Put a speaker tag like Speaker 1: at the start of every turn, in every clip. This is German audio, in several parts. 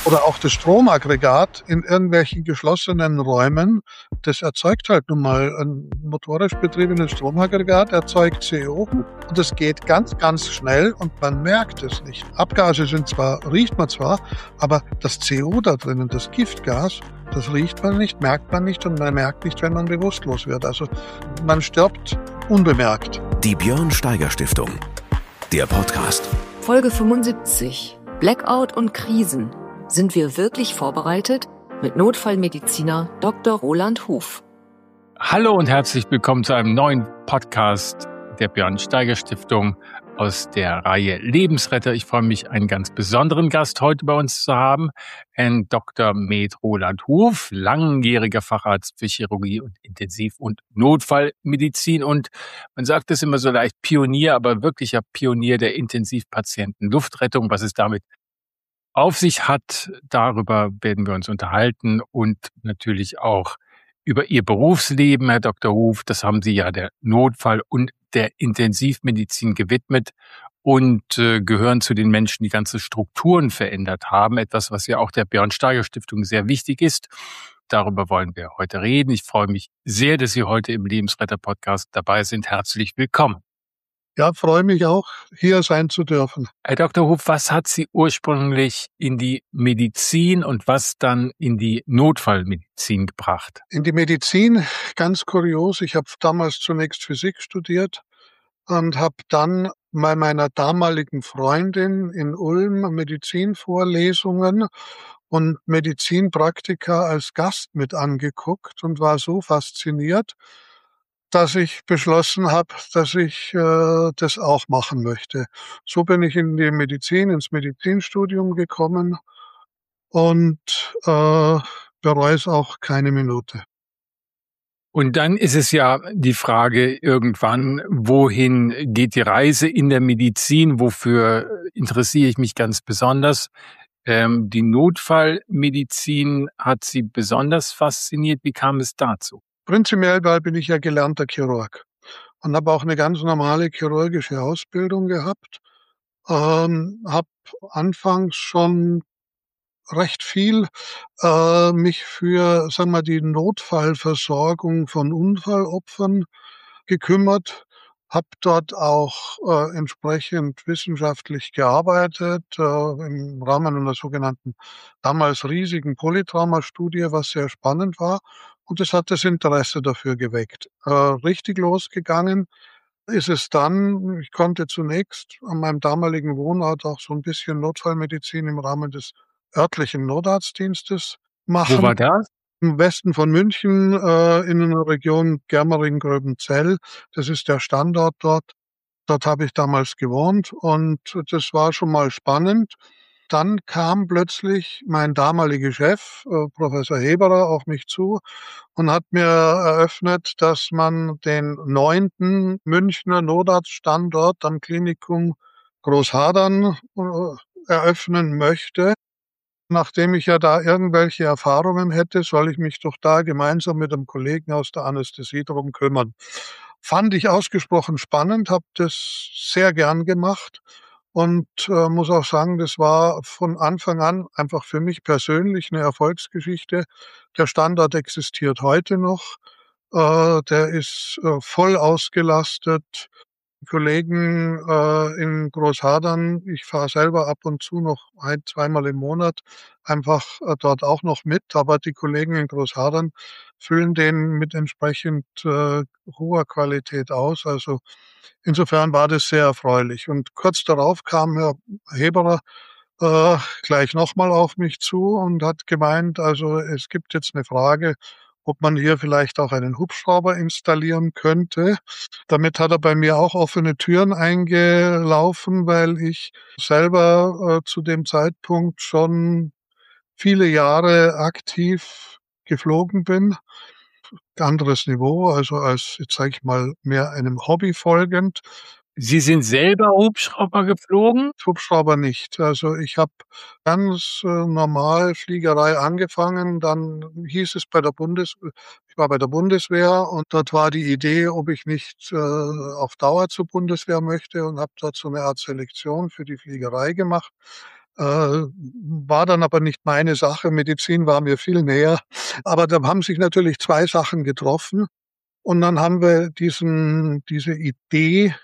Speaker 1: Oder auch das Stromaggregat in irgendwelchen geschlossenen Räumen, das erzeugt halt nun mal ein motorisch betriebenes Stromaggregat, erzeugt CO und das geht ganz, ganz schnell und man merkt es nicht. Abgase riecht man zwar, aber das CO da drinnen, das Giftgas, das riecht man nicht, merkt man nicht und man merkt nicht, wenn man bewusstlos wird. Also man stirbt unbemerkt.
Speaker 2: Die Björn Steiger Stiftung. Der Podcast.
Speaker 3: Folge 75. Blackout und Krisen. Sind wir wirklich vorbereitet? Mit Notfallmediziner Dr. Roland Huf.
Speaker 4: Hallo und herzlich willkommen zu einem neuen Podcast der Björn Steiger Stiftung aus der Reihe Lebensretter. Ich freue mich, einen ganz besonderen Gast heute bei uns zu haben, Herrn Dr. Med Roland Huf, langjähriger Facharzt für Chirurgie und Intensiv- und Notfallmedizin und man sagt es immer so leicht Pionier, aber wirklicher Pionier der Intensivpatienten-Luftrettung. Was es damit auf sich hat, darüber werden wir uns unterhalten und natürlich auch über Ihr Berufsleben, Herr Dr. Huf. Das haben Sie ja der Notfall- und der Intensivmedizin gewidmet und gehören zu den Menschen, die ganze Strukturen verändert haben. Etwas, was ja auch der Björn Steiger Stiftung sehr wichtig ist. Darüber wollen wir heute reden. Ich freue mich sehr, dass Sie heute im Lebensretter-Podcast dabei sind. Herzlich willkommen.
Speaker 1: Ja, freue mich auch, hier sein zu dürfen.
Speaker 4: Herr Dr. Huf, was hat Sie ursprünglich in die Medizin und was dann in die Notfallmedizin gebracht?
Speaker 1: In die Medizin, ganz kurios, ich habe damals zunächst Physik studiert und habe dann bei meiner damaligen Freundin in Ulm Medizinvorlesungen und Medizinpraktika als Gast mit angeguckt und war so fasziniert, dass ich beschlossen habe, dass ich das auch machen möchte. So bin ich in die Medizin, ins Medizinstudium gekommen und bereue es auch keine Minute.
Speaker 4: Und dann ist es ja die Frage irgendwann, wohin geht die Reise in der Medizin? Wofür interessiere ich mich ganz besonders? Die Notfallmedizin hat Sie besonders fasziniert. Wie kam es dazu?
Speaker 1: Prinzipiell bin ich ja gelernter Chirurg und habe auch eine ganz normale chirurgische Ausbildung gehabt. Habe anfangs schon recht viel mich für, sagen wir, die Notfallversorgung von Unfallopfern gekümmert, habe dort auch entsprechend wissenschaftlich gearbeitet im Rahmen einer sogenannten damals riesigen Polytrauma-Studie, was sehr spannend war. Und es hat das Interesse dafür geweckt. Richtig losgegangen ist es dann, ich konnte zunächst an meinem damaligen Wohnort auch so ein bisschen Notfallmedizin im Rahmen des örtlichen Notarztdienstes
Speaker 4: Wo war
Speaker 1: machen.
Speaker 4: das?
Speaker 1: Im Westen von München, in einer Region Germering-Gröbenzell. Das ist der Standort dort. Dort habe ich damals gewohnt und das war schon mal spannend. Dann kam plötzlich mein damaliger Chef, Professor Heberer, auf mich zu und hat mir eröffnet, dass man den 9. Münchner Notarztstandort am Klinikum Großhadern eröffnen möchte. Nachdem ich ja da irgendwelche Erfahrungen hätte, soll ich mich doch da gemeinsam mit einem Kollegen aus der Anästhesie drum kümmern. Fand ich ausgesprochen spannend, habe das sehr gern gemacht und muss auch sagen, das war von Anfang an einfach für mich persönlich eine Erfolgsgeschichte. Der Standort existiert heute noch. Der ist voll ausgelastet. Kollegen in Großhadern. Ich fahre selber ab und zu noch zweimal im Monat einfach dort auch noch mit, aber die Kollegen in Großhadern füllen den mit entsprechend hoher Qualität aus. Also insofern war das sehr erfreulich. Und kurz darauf kam Herr Heberer gleich nochmal auf mich zu und hat gemeint, also es gibt jetzt eine Frage, ob man hier vielleicht auch einen Hubschrauber installieren könnte. Damit hat er bei mir auch offene Türen eingelaufen, weil ich selber zu dem Zeitpunkt schon viele Jahre aktiv geflogen bin. Anderes Niveau, also als, jetzt sage ich mal, mehr einem Hobby folgend.
Speaker 4: Sie sind selber Hubschrauber geflogen?
Speaker 1: Hubschrauber nicht. Also ich habe ganz normal Fliegerei angefangen, dann hieß es ich war bei der Bundeswehr und dort war die Idee, ob ich nicht auf Dauer zur Bundeswehr möchte und habe dort so eine Art Selektion für die Fliegerei gemacht. War dann aber nicht meine Sache. Medizin war mir viel näher. Aber da haben sich natürlich 2 Sachen getroffen und dann haben wir diese Idee,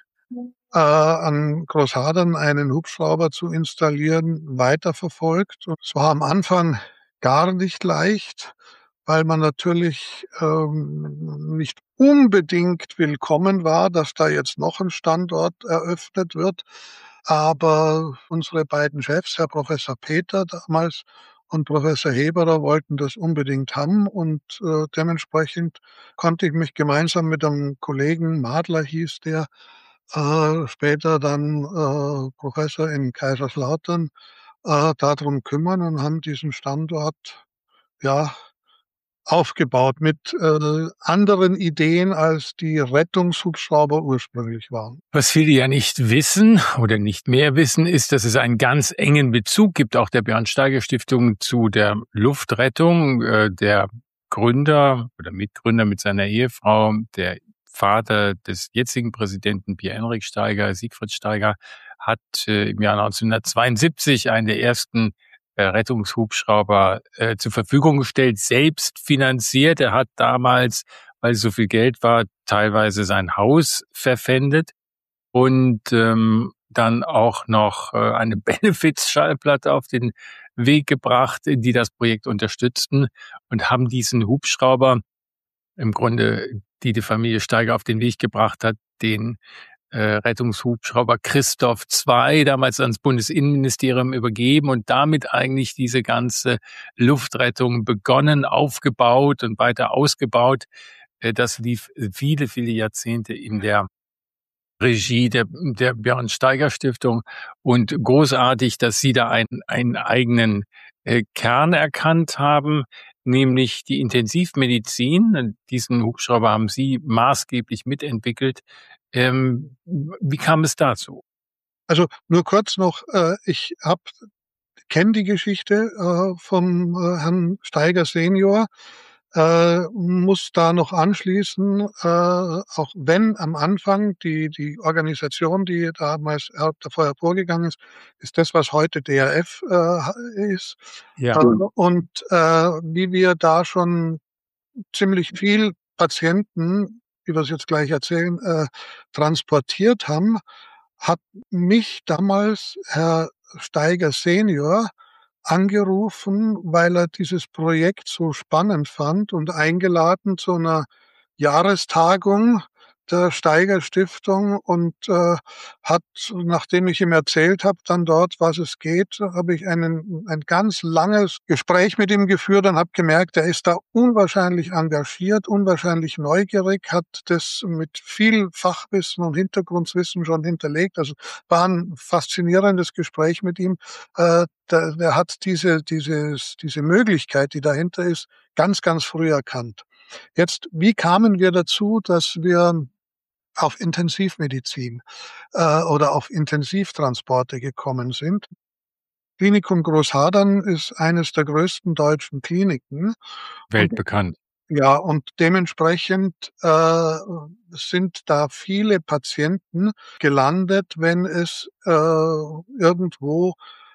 Speaker 1: an Großhadern einen Hubschrauber zu installieren, weiterverfolgt. Und es war am Anfang gar nicht leicht, weil man natürlich, nicht unbedingt willkommen war, dass da jetzt noch ein Standort eröffnet wird. Aber unsere beiden Chefs, Herr Professor Peter damals und Professor Heberer, wollten das unbedingt haben und, dementsprechend konnte ich mich gemeinsam mit einem Kollegen, Madler hieß der, später dann, Professor in Kaiserslautern, darum kümmern und haben diesen Standort, ja, aufgebaut mit, anderen Ideen, als die Rettungshubschrauber ursprünglich waren.
Speaker 4: Was viele ja nicht wissen oder nicht mehr wissen, ist, dass es einen ganz engen Bezug gibt, auch der Björn-Steiger-Stiftung, zu der Luftrettung. Der Gründer oder Mitgründer mit seiner Ehefrau, der Vater des jetzigen Präsidenten Pierre-Henrik Steiger, Siegfried Steiger, hat im Jahr 1972 einen der ersten Rettungshubschrauber zur Verfügung gestellt, selbst finanziert. Er hat damals, weil so viel Geld war, teilweise sein Haus verpfändet und dann auch noch eine Benefits-Schallplatte auf den Weg gebracht, die das Projekt unterstützten und haben diesen Hubschrauber im Grunde, die Familie Steiger auf den Weg gebracht hat, den Rettungshubschrauber Christoph II damals ans Bundesinnenministerium übergeben und damit eigentlich diese ganze Luftrettung begonnen, aufgebaut und weiter ausgebaut. Das lief viele, viele Jahrzehnte in der Regie der Björn-Steiger-Stiftung und großartig, dass Sie da einen eigenen Kern erkannt haben, nämlich die Intensivmedizin. Diesen Hubschrauber haben Sie maßgeblich mitentwickelt. Wie kam es dazu?
Speaker 1: Also, nur kurz noch, ich kenne die Geschichte, vom, Herrn Steiger Senior, muss da noch anschließen, auch wenn am Anfang die Organisation, die damals davor hervorgegangen ist das, was heute DRF, ist.
Speaker 4: Ja.
Speaker 1: Und, wie wir da schon ziemlich viel Patienten, wie wir es jetzt gleich erzählen, transportiert haben, hat mich damals Herr Steiger Senior angerufen, weil er dieses Projekt so spannend fand und eingeladen zu einer Jahrestagung der Steiger Stiftung und, hat, nachdem ich ihm erzählt habe dann dort, was es geht, habe ich ein ganz langes Gespräch mit ihm geführt und habe gemerkt, er ist da unwahrscheinlich engagiert, unwahrscheinlich neugierig, hat das mit viel Fachwissen und Hintergrundwissen schon hinterlegt. Also, war ein faszinierendes Gespräch mit ihm. Der hat diese Möglichkeit, die dahinter ist, ganz, ganz früh erkannt. Jetzt, wie kamen wir dazu, dass wir auf Intensivmedizin, oder auf Intensivtransporte gekommen sind? Klinikum Großhadern ist eines der größten deutschen Kliniken.
Speaker 4: Weltbekannt.
Speaker 1: Ja, und dementsprechend, sind da viele Patienten gelandet, wenn es, irgendwo,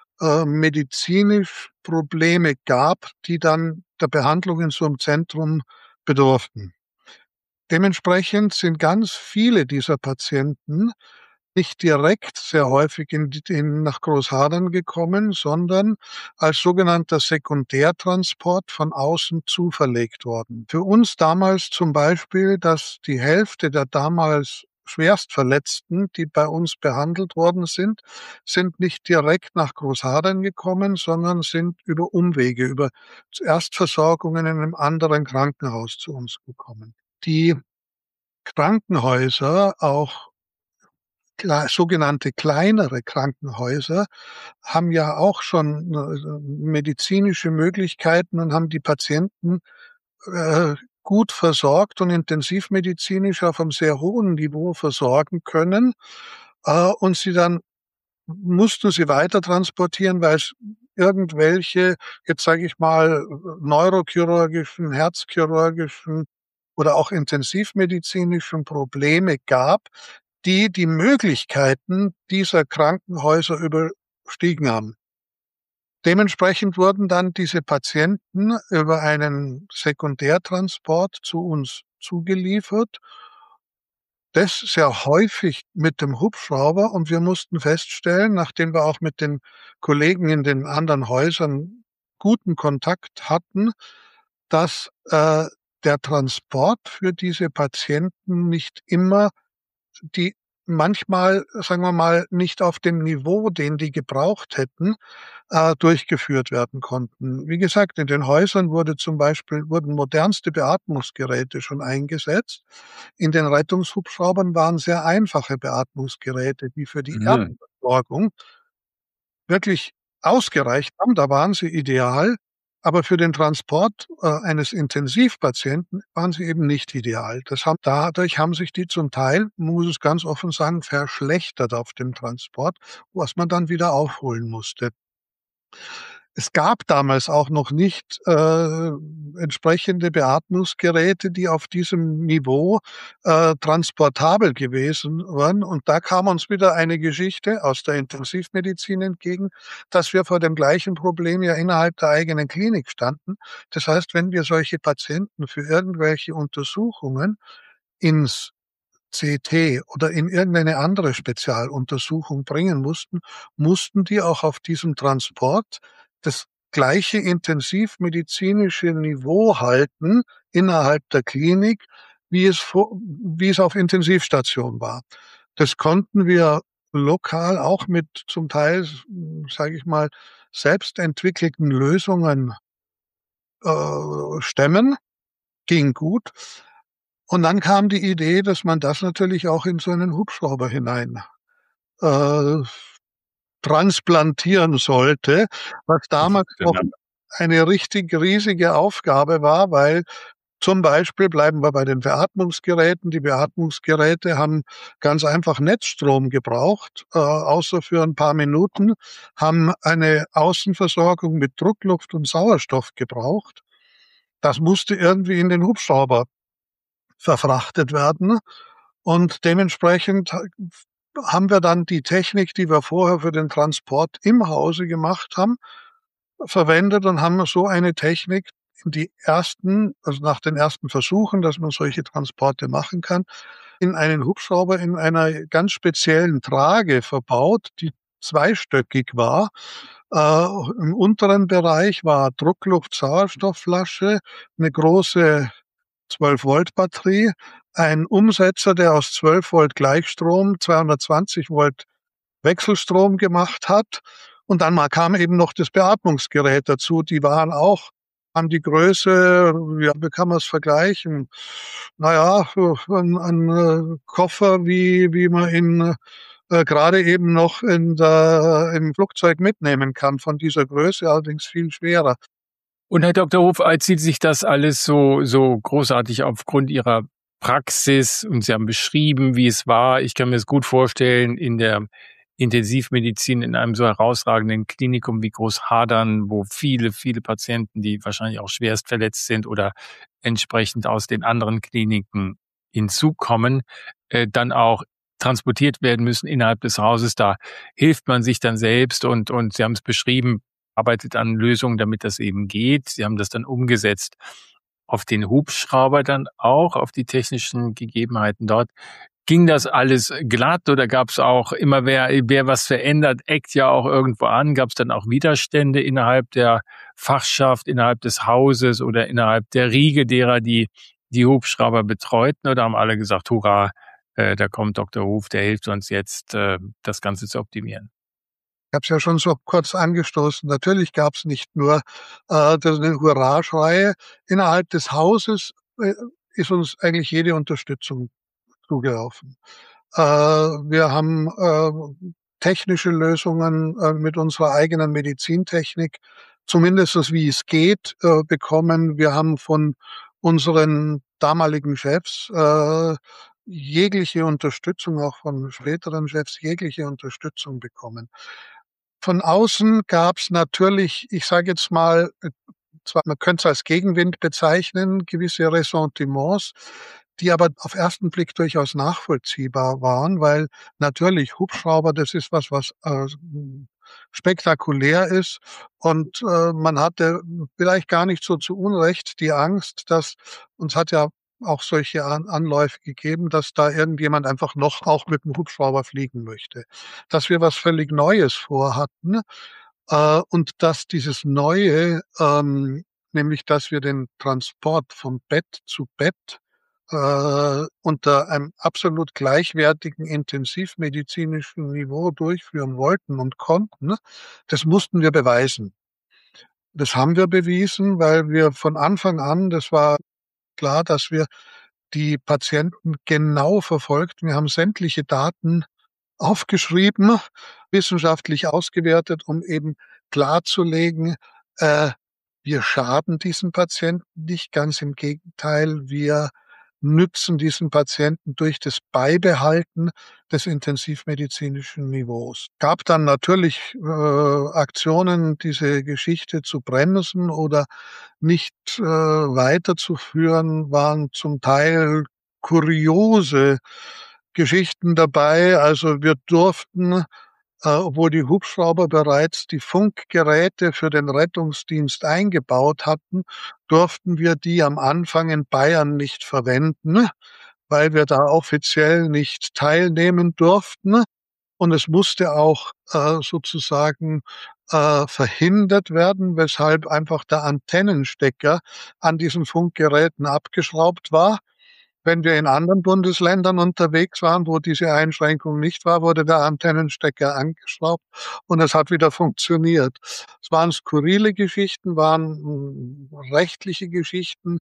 Speaker 1: medizinisch Probleme gab, die dann der Behandlung in so 'nem Zentrum bedurften. Dementsprechend sind ganz viele dieser Patienten nicht direkt sehr häufig nach Großhadern gekommen, sondern als sogenannter Sekundärtransport von außen zuverlegt worden. Für uns damals zum Beispiel, dass die Hälfte der damals Schwerstverletzten, die bei uns behandelt worden sind nicht direkt nach Großhadern gekommen, sondern sind über Umwege, über Erstversorgungen in einem anderen Krankenhaus zu uns gekommen. Die Krankenhäuser, auch sogenannte kleinere Krankenhäuser, haben ja auch schon, medizinische Möglichkeiten und haben die Patienten, gut versorgt und intensivmedizinisch auf einem sehr hohen Niveau versorgen können, und dann mussten sie weiter transportieren, weil's irgendwelche, jetzt sage ich mal, neurochirurgischen, herzchirurgischen oder auch intensivmedizinischen Probleme gab, die die Möglichkeiten dieser Krankenhäuser überstiegen haben. Dementsprechend wurden dann diese Patienten über einen Sekundärtransport zu uns zugeliefert, das sehr häufig mit dem Hubschrauber, und wir mussten feststellen, nachdem wir auch mit den Kollegen in den anderen Häusern guten Kontakt hatten, dass, der Transport für diese Patienten nicht immer die manchmal, sagen wir mal, nicht auf dem Niveau, den die gebraucht hätten, durchgeführt werden konnten. Wie gesagt, in den Häusern wurden modernste Beatmungsgeräte schon eingesetzt. In den Rettungshubschraubern waren sehr einfache Beatmungsgeräte, die für die
Speaker 4: Mhm.
Speaker 1: Erstversorgung wirklich ausgereicht haben, da waren sie ideal, aber für den Transport, eines Intensivpatienten waren sie eben nicht ideal. Dadurch haben sich die zum Teil, muss es ganz offen sagen, verschlechtert auf dem Transport, was man dann wieder aufholen musste. Es gab damals auch noch nicht, entsprechende Beatmungsgeräte, die auf diesem Niveau, transportabel gewesen waren. Und da kam uns wieder eine Geschichte aus der Intensivmedizin entgegen, dass wir vor dem gleichen Problem ja innerhalb der eigenen Klinik standen. Das heißt, wenn wir solche Patienten für irgendwelche Untersuchungen ins CT oder in irgendeine andere Spezialuntersuchung bringen mussten die auch auf diesem Transport das gleiche intensivmedizinische Niveau halten innerhalb der Klinik, wie es auf Intensivstation war. Das konnten wir lokal auch mit zum Teil, sage ich mal, selbst entwickelten Lösungen, stemmen, ging gut. Und dann kam die Idee, dass man das natürlich auch in so einen Hubschrauber hinein, äh, transplantieren sollte, was damals noch
Speaker 4: Genau.
Speaker 1: eine richtig riesige Aufgabe war, weil zum Beispiel bleiben wir bei den Beatmungsgeräten. Die Beatmungsgeräte haben ganz einfach Netzstrom gebraucht, außer für ein paar Minuten, haben eine Außenversorgung mit Druckluft und Sauerstoff gebraucht. Das musste irgendwie in den Hubschrauber verfrachtet werden. Und dementsprechend haben wir dann die Technik, die wir vorher für den Transport im Hause gemacht haben, verwendet und haben so eine Technik also nach den ersten Versuchen, dass man solche Transporte machen kann, in einen Hubschrauber in einer ganz speziellen Trage verbaut, die zweistöckig war. Im unteren Bereich war Druckluft-Sauerstoffflasche, eine große 12-Volt-Batterie, ein Umsetzer, der aus 12 Volt Gleichstrom 220 Volt Wechselstrom gemacht hat. Und dann kam eben noch das Beatmungsgerät dazu. Haben die Größe, ja, wie kann man es vergleichen? Na ja, so ein Koffer, wie man ihn, grade eben noch im Flugzeug mitnehmen kann, von dieser Größe, allerdings viel schwerer.
Speaker 4: Und Herr Dr. Hof, als Sie sich das alles so großartig aufgrund Ihrer Praxis, und Sie haben beschrieben, wie es war. Ich kann mir das gut vorstellen, in der Intensivmedizin in einem so herausragenden Klinikum wie Großhadern, wo viele, viele Patienten, die wahrscheinlich auch schwerst verletzt sind oder entsprechend aus den anderen Kliniken hinzukommen, dann auch transportiert werden müssen innerhalb des Hauses. Da hilft man sich dann selbst und Sie haben es beschrieben, arbeitet an Lösungen, damit das eben geht. Sie haben das dann umgesetzt auf den Hubschrauber dann auch, auf die technischen Gegebenheiten dort. Ging das alles glatt oder gab es auch immer, wer was verändert, eckt ja auch irgendwo an? Gab es dann auch Widerstände innerhalb der Fachschaft, innerhalb des Hauses oder innerhalb der Riege derer, die die Hubschrauber betreuten? Oder haben alle gesagt, hurra, da kommt Dr. Hof, der hilft uns jetzt, das Ganze zu optimieren?
Speaker 1: Ich habe es ja schon so kurz angestoßen. Natürlich gab es nicht nur, das 'ne Hurraschreie. Innerhalb des Hauses, ist uns eigentlich jede Unterstützung zugelaufen. Wir haben, technische Lösungen, mit unserer eigenen Medizintechnik, zumindest wie es geht, bekommen. Wir haben von unseren damaligen Chefs, jegliche Unterstützung, auch von späteren Chefs, jegliche Unterstützung bekommen. Von außen gab's natürlich, ich sage jetzt mal, zwar man könnte es als Gegenwind bezeichnen, gewisse Ressentiments, die aber auf ersten Blick durchaus nachvollziehbar waren, weil natürlich Hubschrauber, das ist was, spektakulär ist. Und man hatte vielleicht gar nicht so zu Unrecht die Angst, dass uns hat ja auch solche Anläufe gegeben, dass da irgendjemand einfach noch auch mit dem Hubschrauber fliegen möchte. Dass wir was völlig Neues vorhatten, und dass dieses Neue, nämlich dass wir den Transport von Bett zu Bett unter einem absolut gleichwertigen intensivmedizinischen Niveau durchführen wollten und konnten, das mussten wir beweisen. Das haben wir bewiesen, weil wir von Anfang an, das war klar, dass wir die Patienten genau verfolgten. Wir haben sämtliche Daten aufgeschrieben, wissenschaftlich ausgewertet, um eben klarzulegen, äh, wir schaden diesen Patienten nicht, ganz im Gegenteil, wir nützen diesen Patienten durch das Beibehalten des intensivmedizinischen Niveaus. Gab dann natürlich Aktionen, diese Geschichte zu bremsen oder nicht weiterzuführen, waren zum Teil kuriose Geschichten dabei. Also wir durften, obwohl die Hubschrauber bereits die Funkgeräte für den Rettungsdienst eingebaut hatten, durften wir die am Anfang in Bayern nicht verwenden, weil wir da offiziell nicht teilnehmen durften. Und es musste auch sozusagen verhindert werden, weshalb einfach der Antennenstecker an diesen Funkgeräten abgeschraubt war. Wenn wir in anderen Bundesländern unterwegs waren, wo diese Einschränkung nicht war, wurde der Antennenstecker angeschraubt und es hat wieder funktioniert. Es waren skurrile Geschichten, waren rechtliche Geschichten,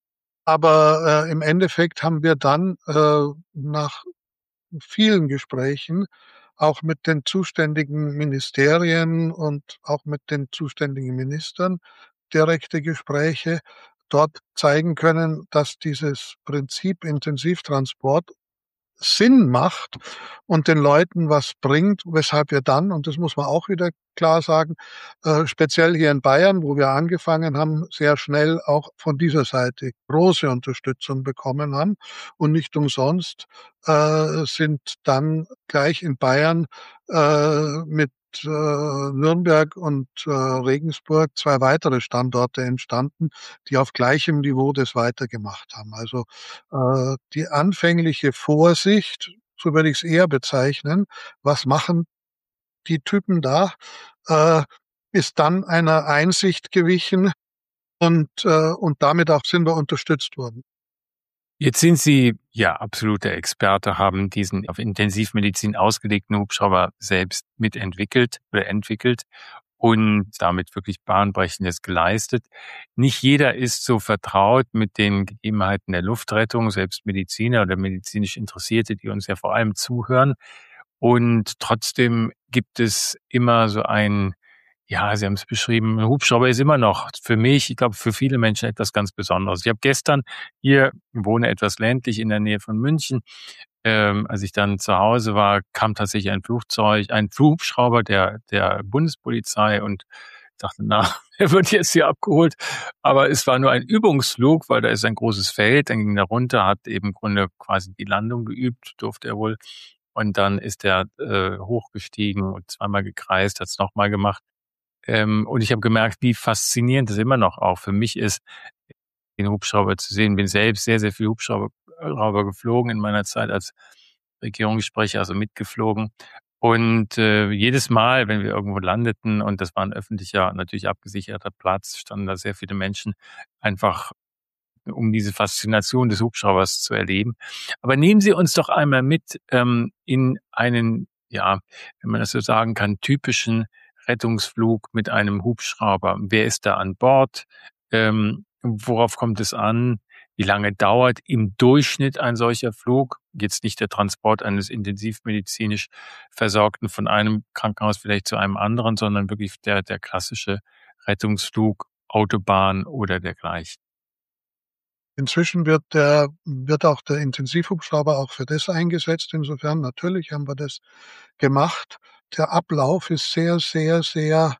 Speaker 1: aber im Endeffekt haben wir dann nach vielen Gesprächen auch mit den zuständigen Ministerien und auch mit den zuständigen Ministern direkte Gespräche dort zeigen können, dass dieses Prinzip Intensivtransport Sinn macht und den Leuten was bringt, weshalb wir dann, und das muss man auch wieder klar sagen, speziell hier in Bayern, wo wir angefangen haben, sehr schnell auch von dieser Seite große Unterstützung bekommen haben. Und nicht umsonst sind dann gleich in Bayern mit Nürnberg und Regensburg 2 weitere Standorte entstanden, die auf gleichem Niveau das weitergemacht haben. Also die anfängliche Vorsicht, so würde ich es eher bezeichnen, was machen die Typen da, äh, ist dann einer Einsicht gewichen und damit auch sind wir unterstützt worden.
Speaker 4: Jetzt sind Sie ja absoluter Experte, haben diesen auf Intensivmedizin ausgelegten Hubschrauber selbst mitentwickelt oder entwickelt und damit wirklich Bahnbrechendes geleistet. Nicht jeder ist so vertraut mit den Gegebenheiten der Luftrettung, selbst Mediziner oder medizinisch Interessierte, die uns ja vor allem zuhören. Und trotzdem gibt es immer so ein, ja, Sie haben es beschrieben, ein Hubschrauber ist immer noch für mich, ich glaube für viele Menschen etwas ganz Besonderes. Ich habe gestern hier, wohne etwas ländlich in der Nähe von München, als ich dann zu Hause war, kam tatsächlich ein Hubschrauber der Bundespolizei und dachte, na, er wird jetzt hier abgeholt. Aber es war nur ein Übungsflug, weil da ist ein großes Feld, dann ging er runter, hat eben im Grunde quasi die Landung geübt, durfte er wohl. Und dann ist er hochgestiegen und zweimal gekreist, hat es nochmal gemacht. Und ich habe gemerkt, wie faszinierend es immer noch auch für mich ist, den Hubschrauber zu sehen. Bin selbst sehr, sehr viel Hubschrauber geflogen in meiner Zeit als Regierungssprecher, also mitgeflogen. Und jedes Mal, wenn wir irgendwo landeten, und das war ein öffentlicher, natürlich abgesicherter Platz, standen da sehr viele Menschen einfach, um diese Faszination des Hubschraubers zu erleben. Aber nehmen Sie uns doch einmal mit in einen, ja, wenn man das so sagen kann, typischen Rettungsflug mit einem Hubschrauber. Wer ist da an Bord? Worauf kommt es an? Wie lange dauert im Durchschnitt ein solcher Flug? Jetzt nicht der Transport eines intensivmedizinisch Versorgten von einem Krankenhaus vielleicht zu einem anderen, sondern wirklich der klassische Rettungsflug, Autobahn oder dergleichen.
Speaker 1: Inzwischen wird auch der Intensivhubschrauber auch für das eingesetzt. Insofern natürlich haben wir das gemacht. Der Ablauf ist sehr, sehr, sehr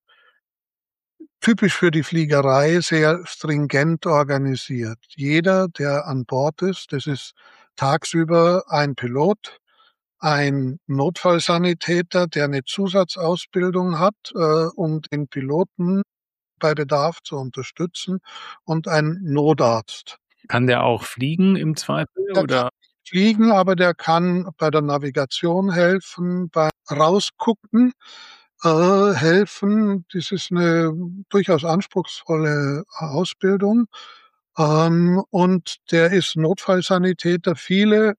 Speaker 1: typisch für die Fliegerei, sehr stringent organisiert. Jeder, der an Bord ist, das ist tagsüber ein Pilot, ein Notfallsanitäter, der eine Zusatzausbildung hat, um den Piloten bei Bedarf zu unterstützen, und ein Notarzt.
Speaker 4: Kann der auch fliegen im Zweifel
Speaker 1: Der kann
Speaker 4: oder?
Speaker 1: nicht fliegen, aber der kann bei der Navigation helfen, beim Rausgucken helfen. Das ist eine durchaus anspruchsvolle Ausbildung. Und der ist Notfallsanitäter. Viele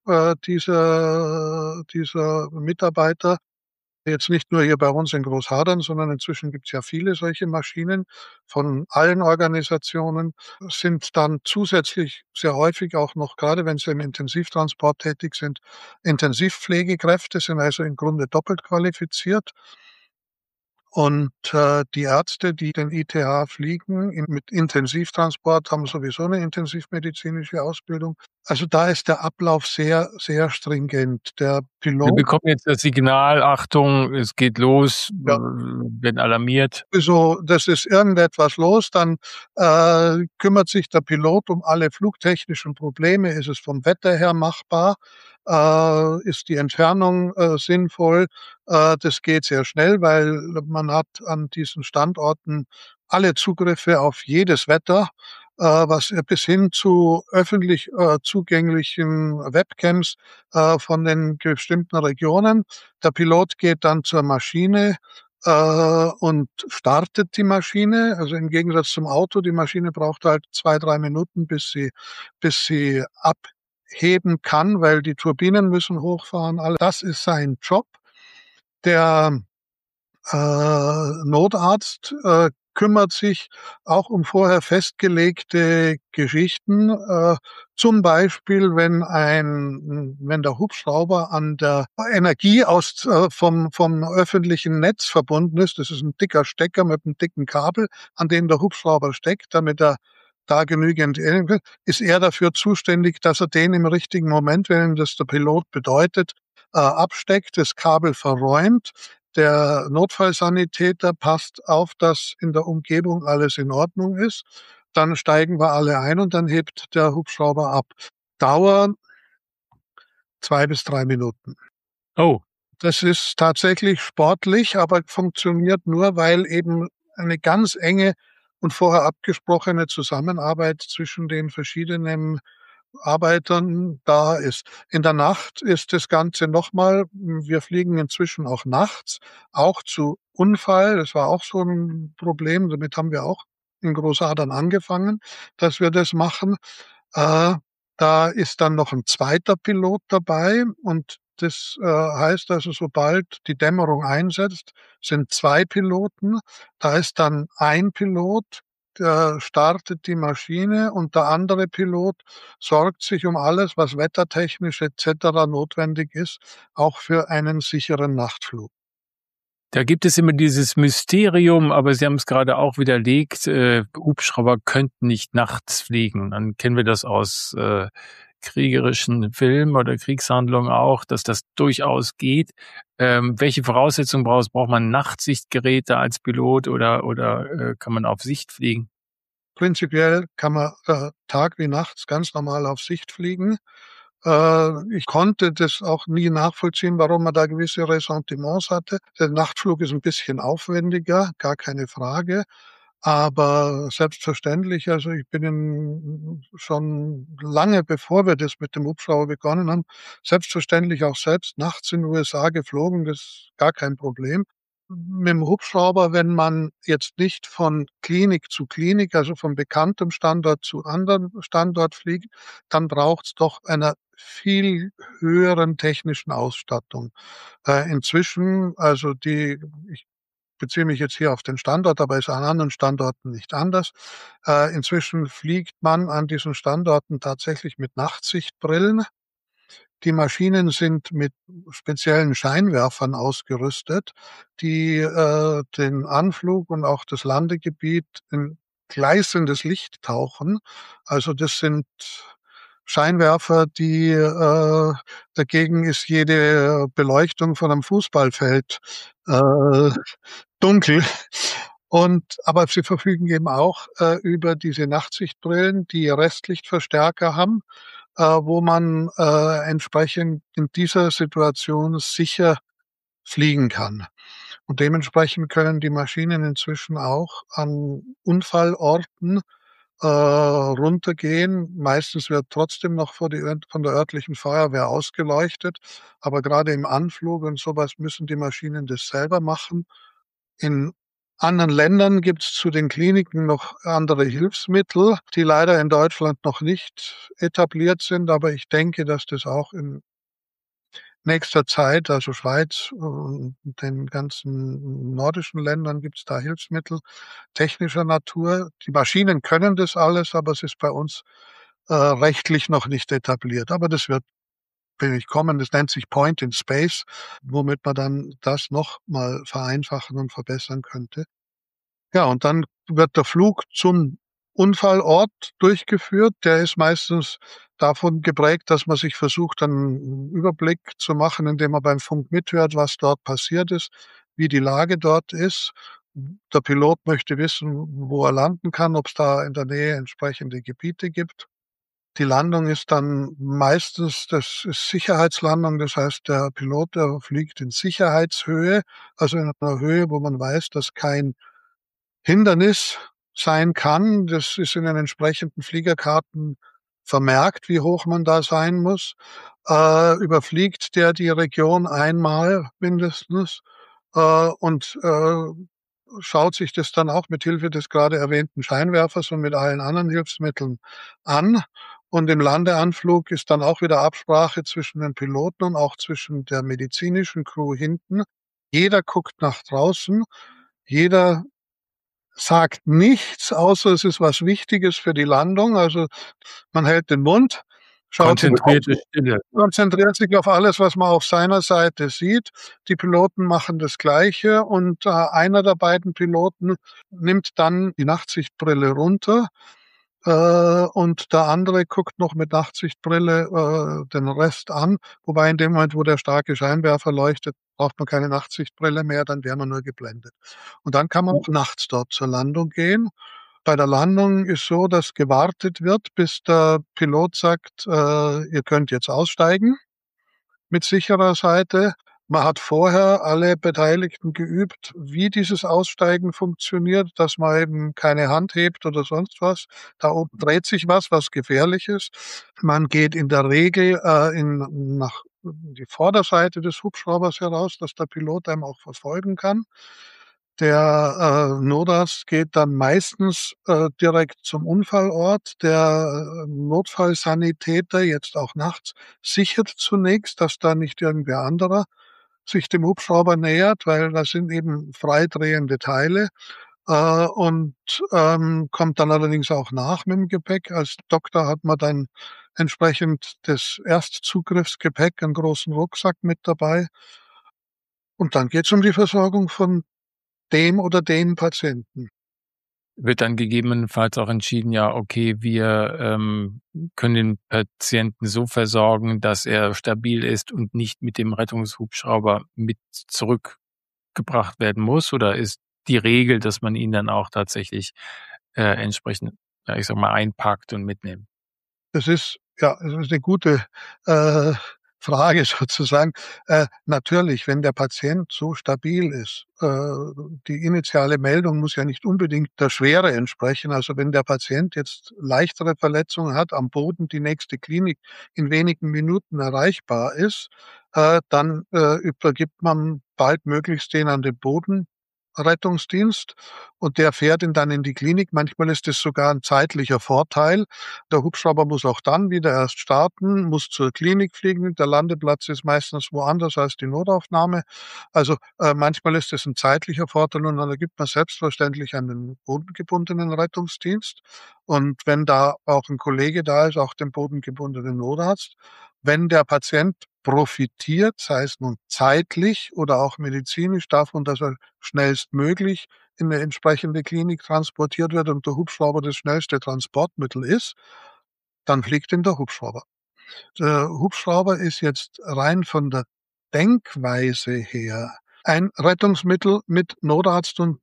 Speaker 1: dieser Mitarbeiter, jetzt nicht nur hier bei uns in Großhadern, sondern inzwischen gibt's ja viele solche Maschinen von allen Organisationen, sind dann zusätzlich sehr häufig auch noch, gerade wenn sie im Intensivtransport tätig sind, Intensivpflegekräfte, sind also im Grunde doppelt qualifiziert. Und die Ärzte, die den ITH fliegen mit Intensivtransport, haben sowieso eine intensivmedizinische Ausbildung. Also da ist der Ablauf sehr, sehr stringent. Der
Speaker 4: Wir
Speaker 1: Pilot,
Speaker 4: bekommen jetzt das Signal: „Achtung, es geht los“,
Speaker 1: ja,
Speaker 4: werden alarmiert.
Speaker 1: so, das ist irgendetwas los, dann kümmert sich der Pilot um alle flugtechnischen Probleme. Ist es vom Wetter her machbar? Ist die Entfernung sinnvoll? Das geht sehr schnell, weil man hat an diesen Standorten alle Zugriffe auf jedes Wetter, was bis hin zu öffentlich zugänglichen Webcams von den bestimmten Regionen. Der Pilot geht dann zur Maschine und startet die Maschine. Also im Gegensatz zum Auto, die Maschine braucht halt 2, 3 Minuten, bis sie abheben kann, weil die Turbinen müssen hochfahren. All das ist sein Job. Der Notarzt kümmert sich auch um vorher festgelegte Geschichten, zum Beispiel, wenn der Hubschrauber an der Energie vom öffentlichen Netz verbunden ist. Das ist ein dicker Stecker mit einem dicken Kabel, an dem der Hubschrauber steckt, damit er da genügend Energie, ist er dafür zuständig, dass er den im richtigen Moment, wenn ihm das der Pilot bedeutet, absteckt, das Kabel verräumt. Der Notfallsanitäter passt auf, dass in der Umgebung alles in Ordnung ist. Dann steigen wir alle ein und dann hebt der Hubschrauber ab. Dauer 2 bis 3 Minuten.
Speaker 4: Oh,
Speaker 1: Das ist tatsächlich sportlich, aber funktioniert nur, weil eben eine ganz enge und vorher abgesprochene Zusammenarbeit zwischen den verschiedenen Arbeitern da ist. In der Nacht ist das Ganze nochmal, wir fliegen inzwischen auch nachts, auch zu Unfall. Das war auch so ein Problem. Damit haben wir auch in Großadern angefangen, dass wir das machen. Äh, Da ist dann noch ein zweiter Pilot dabei, und das heißt also, sobald die Dämmerung einsetzt, sind 2 Piloten. Da ist dann ein Pilot, der startet die Maschine, und der andere Pilot sorgt sich um alles, was wettertechnisch et cetera notwendig ist, auch für einen sicheren Nachtflug.
Speaker 4: da gibt es immer dieses Mysterium, aber Sie haben es gerade auch widerlegt, Hubschrauber könnten nicht nachts fliegen. Dann kennen wir das aus kriegerischen Filmen oder Kriegshandlungen auch, dass das durchaus geht. Welche Voraussetzungen braucht man Nachtsichtgeräte als Pilot oder kann man auf Sicht fliegen?
Speaker 1: Prinzipiell kann man Tag wie nachts ganz normal auf Sicht fliegen. Ich konnte das auch nie nachvollziehen, warum man da gewisse Ressentiments hatte. Der Nachtflug ist ein bisschen aufwendiger, gar keine Frage. Aber selbstverständlich, also ich bin schon lange, bevor wir das mit dem Hubschrauber begonnen haben, selbstverständlich auch selbst nachts in den USA geflogen, das ist gar kein Problem. Mit dem Hubschrauber, wenn man jetzt nicht von Klinik zu Klinik, also von bekanntem Standort zu anderen Standort fliegt, dann braucht's doch einer viel höheren technischen Ausstattung. Inzwischen, also ich beziehe mich jetzt hier auf den Standort, aber ist an anderen Standorten nicht anders. Inzwischen fliegt man an diesen Standorten tatsächlich mit Nachtsichtbrillen. Die Maschinen sind mit speziellen Scheinwerfern ausgerüstet, die den Anflug und auch das Landegebiet in gleißendes Licht tauchen. Also das sind Scheinwerfer, die dagegen ist jede Beleuchtung von einem Fußballfeld äh, dunkel. Aber sie verfügen eben auch über diese Nachtsichtbrillen, die Restlichtverstärker haben. wo man entsprechend in dieser Situation sicher fliegen kann. Und dementsprechend können die Maschinen inzwischen auch an Unfallorten runtergehen. Meistens wird trotzdem noch von der örtlichen Feuerwehr ausgeleuchtet, aber gerade im Anflug und sowas müssen die Maschinen das selber machen. In anderen Ländern gibt's zu den Kliniken noch andere Hilfsmittel, die leider in Deutschland noch nicht etabliert sind, aber ich denke, dass das auch in nächster Zeit, also Schweiz und den ganzen nordischen Ländern gibt's da Hilfsmittel technischer Natur. Die Maschinen können das alles, aber es ist bei uns rechtlich noch nicht etabliert. Aber das wird will kommen. Das nennt sich Point in Space, womit man dann das noch mal vereinfachen und verbessern könnte. Ja, und dann wird der Flug zum Unfallort durchgeführt. Der ist meistens davon geprägt, dass man sich versucht, einen Überblick zu machen, indem man beim Funk mithört, was dort passiert ist, wie die Lage dort ist. Der Pilot möchte wissen, wo er landen kann, ob es da in der Nähe entsprechende Gebiete gibt. Die Landung ist dann meistens das ist Sicherheitslandung, das heißt, der Pilot, der fliegt in Sicherheitshöhe, also in einer Höhe, wo man weiß, dass kein Hindernis sein kann. Das ist in den entsprechenden Fliegerkarten vermerkt, wie hoch man da sein muss. Überfliegt der die Region einmal mindestens, und schaut sich das dann auch mit Hilfe des gerade erwähnten Scheinwerfers und mit allen anderen Hilfsmitteln an. Und im Landeanflug ist dann auch wieder Absprache zwischen den Piloten und auch zwischen der medizinischen Crew hinten. Jeder guckt nach draußen, jeder sagt nichts, außer es ist was Wichtiges für die Landung. Also, man hält den Mund, schaut
Speaker 4: Konzentrierte Stille.
Speaker 1: konzentriert sich auf alles, was man auf seiner Seite sieht. Die Piloten machen das Gleiche und einer der beiden Piloten nimmt dann die Nachtsichtbrille runter, und der andere guckt noch mit Nachtsichtbrille den Rest an. Wobei in dem Moment, wo der starke Scheinwerfer leuchtet, braucht man keine Nachtsichtbrille mehr, dann wäre man nur geblendet. Und dann kann man nachts dort zur Landung gehen. Bei der Landung ist so, dass gewartet wird, bis der Pilot sagt, ihr könnt jetzt aussteigen mit sicherer Seite. Man hat vorher alle Beteiligten geübt, wie dieses Aussteigen funktioniert, dass man eben keine Hand hebt oder sonst was. Da oben dreht sich was gefährlich ist. Man geht in der Regel nach die Vorderseite des Hubschraubers heraus, dass der Pilot einem auch verfolgen kann. Der Notarzt geht dann meistens direkt zum Unfallort. Der Notfallsanitäter, jetzt auch nachts, sichert zunächst, dass da nicht irgendwer anderer sich dem Hubschrauber nähert, weil das sind eben freidrehende Teile, und kommt dann allerdings auch nach mit dem Gepäck. Als Doktor hat man dann entsprechend des Erstzugriffsgepäck, einen großen Rucksack mit dabei. Und dann geht's um die Versorgung von dem oder den Patienten.
Speaker 4: Wird dann gegebenenfalls auch entschieden, ja, okay, wir können den Patienten so versorgen, dass er stabil ist und nicht mit dem Rettungshubschrauber mit zurückgebracht werden muss? Oder ist die Regel, dass man ihn dann auch tatsächlich entsprechend, ja, ich sag mal, einpackt und mitnimmt?
Speaker 1: Das ist eine gute Frage sozusagen. Natürlich, wenn der Patient so stabil ist, die initiale Meldung muss ja nicht unbedingt der Schwere entsprechen. Also, wenn der Patient jetzt leichtere Verletzungen hat, am Boden die nächste Klinik in wenigen Minuten erreichbar ist, dann übergibt man baldmöglichst den an den Bodenrettungsdienst und der fährt ihn dann in die Klinik. Manchmal ist es sogar ein zeitlicher Vorteil. Der Hubschrauber muss auch dann wieder erst starten, muss zur Klinik fliegen. Der Landeplatz ist meistens woanders als die Notaufnahme. Also, manchmal ist es ein zeitlicher Vorteil und dann ergibt man selbstverständlich einen bodengebundenen Rettungsdienst. Und wenn da auch ein Kollege da ist, auch den bodengebundenen Notarzt. Wenn der Patient profitiert, sei es nun zeitlich oder auch medizinisch davon, dass er schnellstmöglich in 'ne entsprechende Klinik transportiert wird und der Hubschrauber das schnellste Transportmittel ist, dann fliegt denn der Hubschrauber. Der Hubschrauber ist jetzt rein von der Denkweise her ein Rettungsmittel mit Notarzt und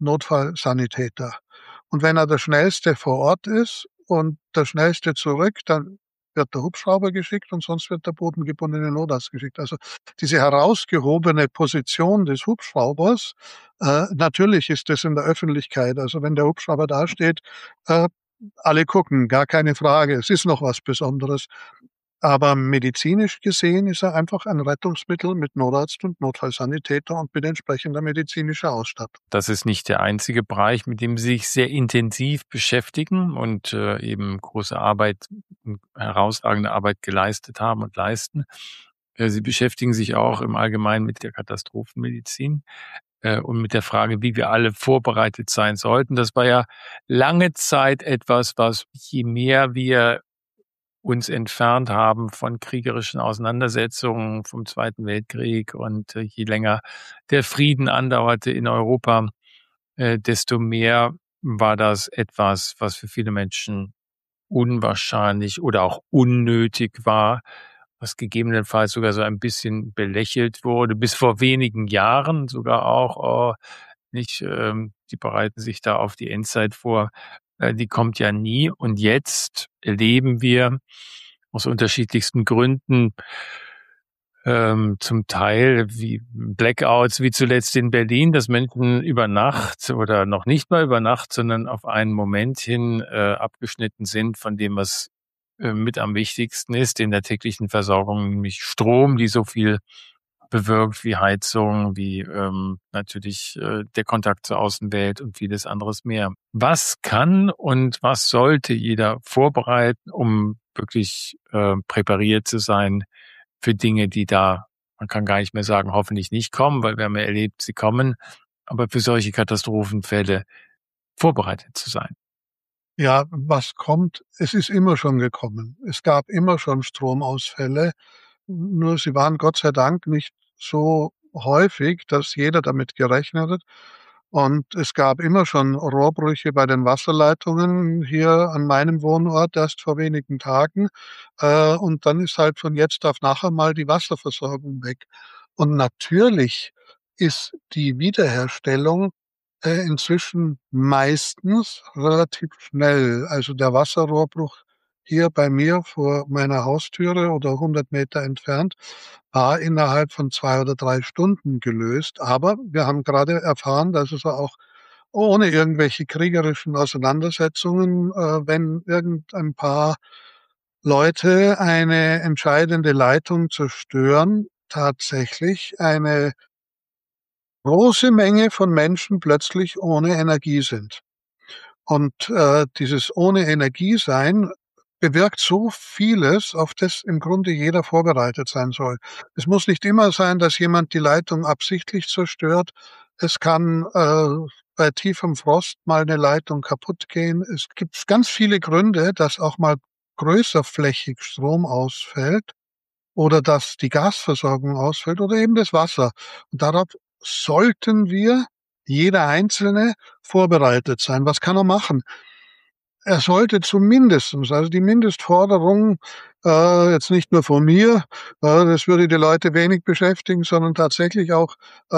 Speaker 1: Notfallsanitäter. Und wenn er der Schnellste vor Ort ist und der Schnellste zurück, dann wird der Hubschrauber geschickt und sonst wird der bodengebundene Notarzt geschickt. Also diese herausgehobene Position des Hubschraubers, natürlich ist das in der Öffentlichkeit. Also wenn der Hubschrauber dasteht, alle gucken, gar keine Frage. Es ist noch was Besonderes. Aber medizinisch gesehen ist er einfach ein Rettungsmittel mit Notarzt und Notfallsanitäter und mit entsprechender medizinischer Ausstattung.
Speaker 4: Das ist nicht der einzige Bereich, mit dem Sie sich sehr intensiv beschäftigen und eben große Arbeit, herausragende Arbeit geleistet haben und leisten. Sie beschäftigen sich auch im Allgemeinen mit der Katastrophenmedizin und mit der Frage, wie wir alle vorbereitet sein sollten. Das war ja lange Zeit etwas, was je mehr wir uns entfernt haben von kriegerischen Auseinandersetzungen vom Zweiten Weltkrieg und je länger der Frieden andauerte in Europa, desto mehr war das etwas, was für viele Menschen unwahrscheinlich oder auch unnötig war, was gegebenenfalls sogar so ein bisschen belächelt wurde, bis vor wenigen Jahren sogar auch, nicht, die bereiten sich da auf die Endzeit vor, die kommt ja nie. Und jetzt erleben wir aus unterschiedlichsten Gründen, zum Teil wie Blackouts, wie zuletzt in Berlin, dass Menschen über Nacht oder noch nicht mal über Nacht, sondern auf einen Moment hin abgeschnitten sind von dem, was mit am wichtigsten ist in der täglichen Versorgung, nämlich Strom, die so viel bewirkt wie Heizung, wie natürlich der Kontakt zur Außenwelt und vieles anderes mehr. Was kann und was sollte jeder vorbereiten, um wirklich präpariert zu sein für Dinge, die da, man kann gar nicht mehr sagen, hoffentlich nicht kommen, weil wir haben ja erlebt, sie kommen, aber für solche Katastrophenfälle vorbereitet zu sein?
Speaker 1: Ja, was kommt? Es ist immer schon gekommen. Es gab immer schon Stromausfälle, nur sie waren Gott sei Dank nicht so häufig, dass jeder damit gerechnet hat. Und es gab immer schon Rohrbrüche bei den Wasserleitungen hier an meinem Wohnort erst vor wenigen Tagen. Und dann ist halt von jetzt auf nachher mal die Wasserversorgung weg. Und natürlich ist die Wiederherstellung inzwischen meistens relativ schnell. Also der Wasserrohrbruch hier bei mir vor meiner Haustüre oder 100 Meter entfernt war innerhalb von 2 oder 3 Stunden gelöst. Aber wir haben gerade erfahren, dass es auch ohne irgendwelche kriegerischen Auseinandersetzungen, wenn irgendein paar Leute eine entscheidende Leitung zerstören, tatsächlich eine große Menge von Menschen plötzlich ohne Energie sind. Und dieses ohne Energie sein bewirkt so vieles, auf das im Grunde jeder vorbereitet sein soll. Es muss nicht immer sein, dass jemand die Leitung absichtlich zerstört. Es kann bei tiefem Frost mal eine Leitung kaputt gehen. Es gibt ganz viele Gründe, dass auch mal größerflächig Strom ausfällt oder dass die Gasversorgung ausfällt oder eben das Wasser. Und darauf sollten wir, jeder Einzelne, vorbereitet sein. Was kann er machen? Er sollte zumindestens, also die Mindestforderung, jetzt nicht nur von mir, das würde die Leute wenig beschäftigen, sondern tatsächlich auch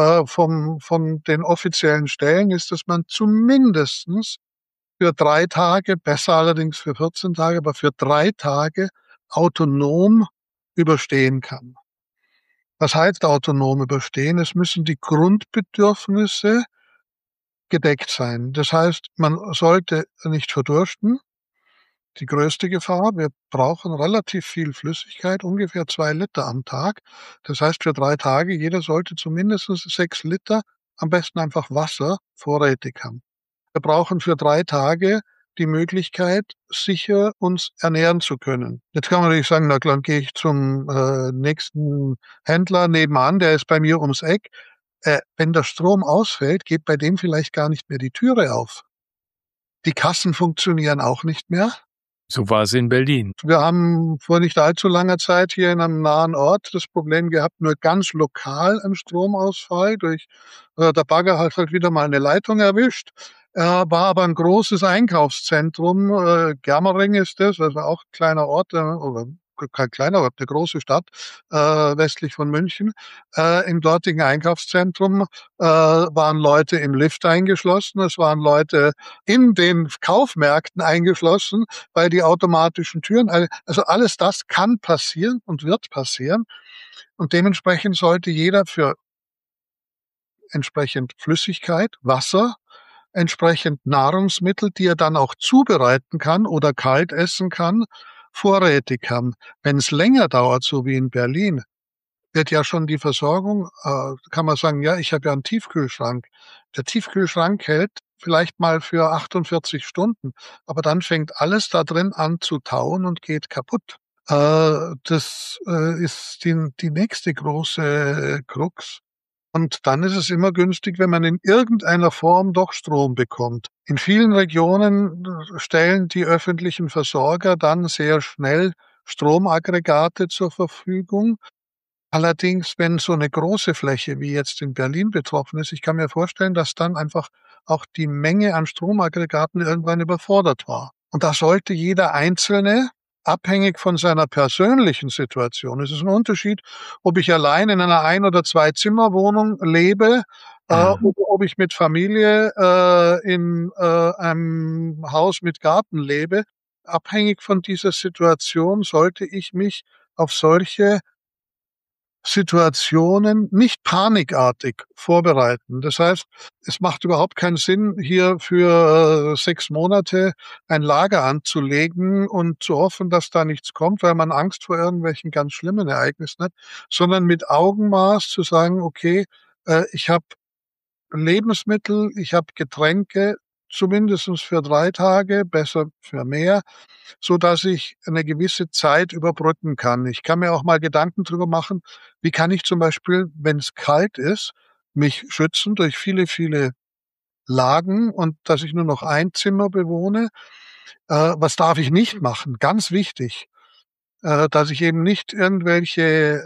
Speaker 1: von den offiziellen Stellen, ist, dass man zumindestens für 3 Tage, besser allerdings für 14 Tage, aber für 3 Tage autonom überstehen kann. Was heißt autonom überstehen? Es müssen die Grundbedürfnisse gedeckt sein. Das heißt, man sollte nicht verdursten. Die größte Gefahr, wir brauchen relativ viel Flüssigkeit, ungefähr 2 Liter am Tag. Das heißt, für 3 Tage, jeder sollte zumindest 6 Liter, am besten einfach Wasser, vorrätig haben. Wir brauchen für 3 Tage die Möglichkeit, sicher uns ernähren zu können. Jetzt kann man natürlich sagen, na klar, dann gehe ich zum nächsten Händler nebenan, der ist bei mir ums Eck. Wenn der Strom ausfällt, geht bei dem vielleicht gar nicht mehr die Türe auf. Die Kassen funktionieren auch nicht mehr.
Speaker 4: So war es in Berlin.
Speaker 1: Wir haben vor nicht allzu langer Zeit hier in einem nahen Ort das Problem gehabt, nur ganz lokal einen Stromausfall durch der Bagger hat halt wieder mal eine Leitung erwischt. War aber ein großes Einkaufszentrum, Germering ist das, also auch ein kleiner Ort oder kein kleiner Ort, 'ne große Stadt, westlich von München. Im dortigen Einkaufszentrum, waren Leute im Lift eingeschlossen. Es waren Leute in den Kaufmärkten eingeschlossen, weil die automatischen Türen also alles das kann passieren und wird passieren. Und dementsprechend sollte jeder für entsprechend Flüssigkeit, Wasser, entsprechend Nahrungsmittel, die er dann auch zubereiten kann oder kalt essen kann, vorrätig haben. Wenn es länger dauert, so wie in Berlin, wird ja schon die Versorgung kann man sagen: „Ja, ich habe ja 'n Tiefkühlschrank." Der Tiefkühlschrank hält vielleicht mal für 48 Stunden, aber dann fängt alles da drin an zu tauen und geht kaputt. Das, ist die nächste große Krux. Und dann ist es immer günstig, wenn man in irgendeiner Form doch Strom bekommt. In vielen Regionen stellen die öffentlichen Versorger dann sehr schnell Stromaggregate zur Verfügung. Allerdings, wenn so 'ne große Fläche wie jetzt in Berlin betroffen ist, ich kann mir vorstellen, dass dann einfach auch die Menge an Stromaggregaten irgendwann überfordert war. Und da sollte jeder Einzelne, abhängig von seiner persönlichen Situation, es ist 'n Unterschied, ob ich allein in einer Ein oder Zwei-Zimmer-Wohnung lebe,
Speaker 4: Mhm.
Speaker 1: oder ob ich mit Familie, in, einem Haus mit Garten lebe. Abhängig von dieser Situation sollte ich mich auf solche Situationen nicht panikartig vorbereiten. Das heißt, es macht überhaupt keinen Sinn, hier für, 6 Monate ein Lager anzulegen und zu hoffen, dass da nichts kommt, weil man Angst vor irgendwelchen ganz schlimmen Ereignissen hat, sondern mit Augenmaß zu sagen: „Okay, ich habe Lebensmittel, ich habe Getränke, zumindestens für 3 Tage, besser für mehr, so dass ich eine gewisse Zeit überbrücken kann." Ich kann mir auch mal Gedanken drüber machen, wie kann ich zum Beispiel, wenn es kalt ist, mich schützen durch viele, viele Lagen und dass ich nur noch ein Zimmer bewohne. Was darf ich nicht machen? Ganz wichtig, dass ich eben nicht irgendwelche,